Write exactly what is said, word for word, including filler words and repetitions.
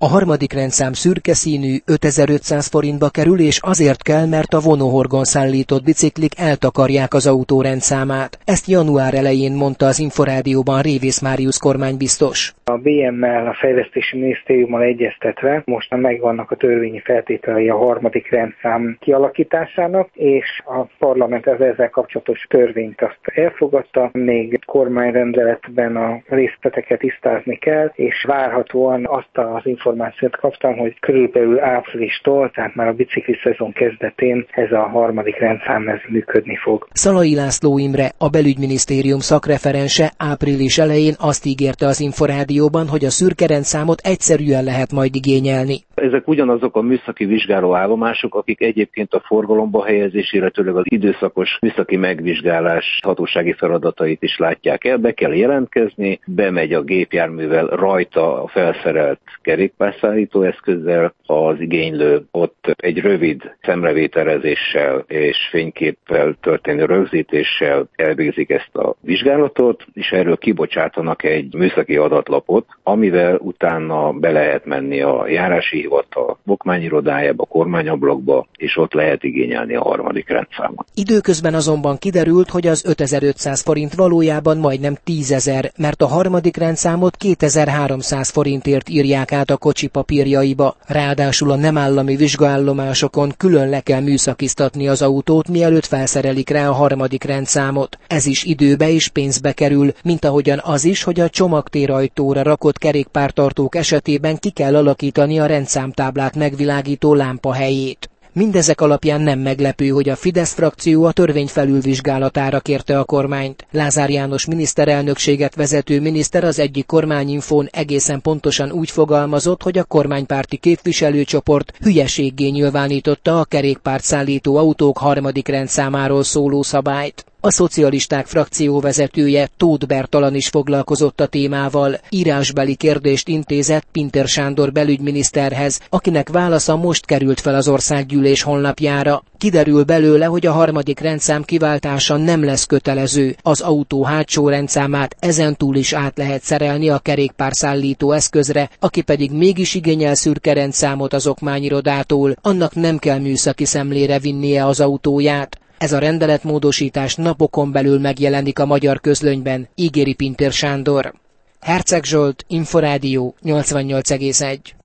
A harmadik rendszám szürke színű, ötezer-ötszáz forintba kerül, és azért kell, mert a vonóhorgon szállított biciklik eltakarják az autó rendszámát. Ezt január elején mondta az Inforádióban Révész Máriusz kormánybiztos. A bé em-mel, a Fejlesztési Minisztériummal egyeztetve most már megvannak a törvényi feltételei a harmadik rendszám kialakításának, és a parlament ezzel kapcsolatos törvényt azt elfogadta. Még kormányrendeletben a részleteket tisztázni kell, és várhatóan azt az információt kaptam, hogy körülbelül áprilistól, tehát már a bicikli szezon kezdetén ez a harmadik rendszám ez működni fog. Szalai László Imre, a belügyminisztérium szakreferense április elején azt ígérte az Inforádióban, hogy a szürke rendszámot egyszerűen lehet majd igényelni. Ezek ugyanazok a műszaki vizsgálóállomások, akik egyébként a forgalomba helyezés, illetőleg az időszakos műszaki megvizsgálás hatósági feladatait is látják el. Be kell jelentkezni, bemegy a gépjárművel rajta a felszerelt kerékpárszállító eszközzel, az igénylő ott egy rövid szemrevételezéssel és fényképpel történő rögzítéssel elvégzik ezt a vizsgálatot, és erről kibocsátanak egy műszaki adatlapot, amivel utána be lehet menni a járási hivatal okmányirodájába, a kormányablakba, és ott lehet igényelni a harmadik rendszámot. Időközben azonban kiderült, hogy az ötezer-ötszáz forint valójában majdnem tízezer, mert a harmadik rendszámot kétezer-háromszáz forintért írják át a kocsi papírjaiba. Ráadásul a nem állami vizsgaállomásokon külön le kell műszakiztatni az autót, mielőtt felszerelik rá a harmadik rendszámot. Ez is időbe és pénzbe kerül, mint ahogyan az is, hogy a csomagtérajtóra rakott kerékpártartók esetében ki kell alakítani a rendszámtáblát megvilágító lámpa helyét. Mindezek alapján nem meglepő, hogy a Fidesz frakció a törvény felülvizsgálatára kérte a kormányt. Lázár János miniszterelnökséget vezető miniszter az egyik kormányinfón egészen pontosan úgy fogalmazott, hogy a kormánypárti képviselőcsoport hülyeséggé nyilvánította a kerékpárt szállító autók harmadik rendszámáról szóló szabályt. A szocialisták frakcióvezetője, Tóth Bertalan is foglalkozott a témával. Írásbeli kérdést intézett Pintér Sándor belügyminiszterhez, akinek válasza most került fel az országgyűlés honlapjára. Kiderül belőle, hogy a harmadik rendszám kiváltása nem lesz kötelező. Az autó hátsó rendszámát ezentúl is át lehet szerelni a kerékpárszállító eszközre, aki pedig mégis igényel szürke rendszámot az okmányirodától, annak nem kell műszaki szemlére vinnie az autóját. Ez a rendeletmódosítás napokon belül megjelenik a magyar közlönyben, ígéri Pintér Sándor. Herceg Zsolt, Inforádió, nyolcvannyolc egész egy.